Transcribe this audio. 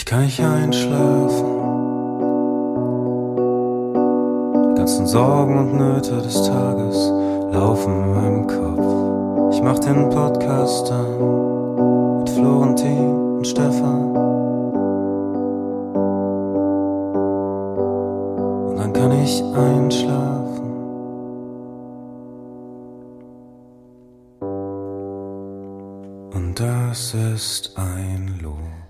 Ich kann nicht einschlafen. Die ganzen Sorgen und Nöte des Tages laufen in meinem Kopf. Ich mach den Podcast an mit Florentin und Stefan. Und dann kann ich einschlafen. Und das ist ein Lob.